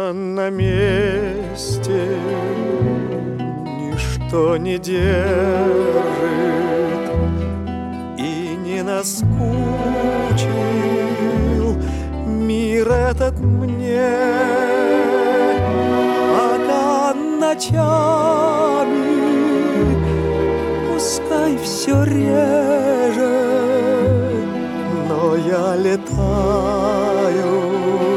Я на месте, ничто не держит и не наскучил мир этот мне, пока ночами пускай все реже, но я летаю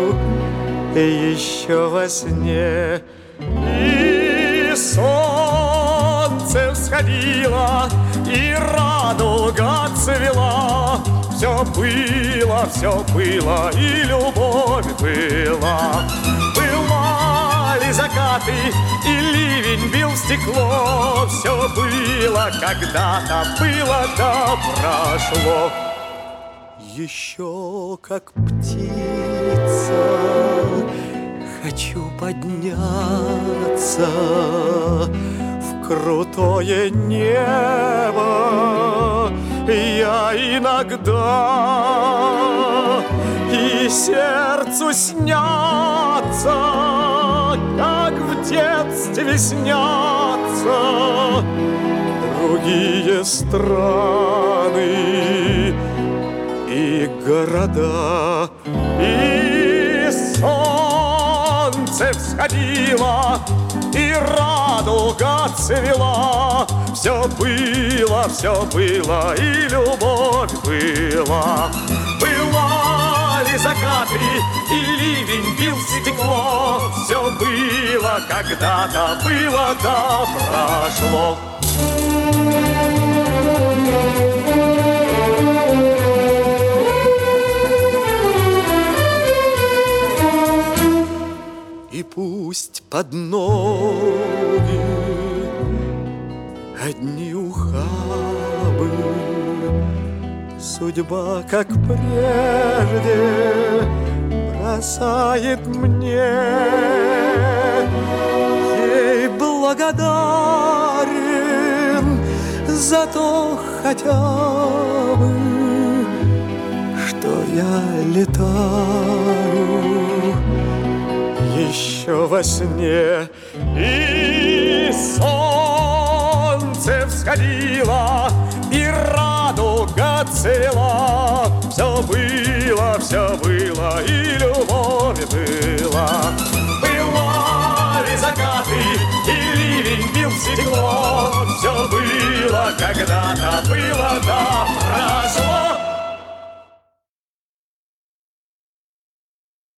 еще во сне. И солнце всходило, и радуга цвела. Все было, и любовь была. Бывали закаты, и ливень бил в стекло. Все было когда-то, было да прошло. Еще как птица хочу подняться в крутое небо. Я иногда и сердцу снятся, как в детстве снятся другие страны и города. И солнце всходило, и радуга цвела. Все было, и любовь была. Бывали закаты, и ливень бил в стекло. Все было когда-то, было да прошло. И пусть под ноги одни ухабы, судьба, как прежде, бросает мне. Ей благодарен за то хотя бы, что я летаю еще во сне. И солнце всходило, и радуга цвела. Все было, и любовь была. Бывали закаты, и ливень бил в стекло. Все было когда-то, было да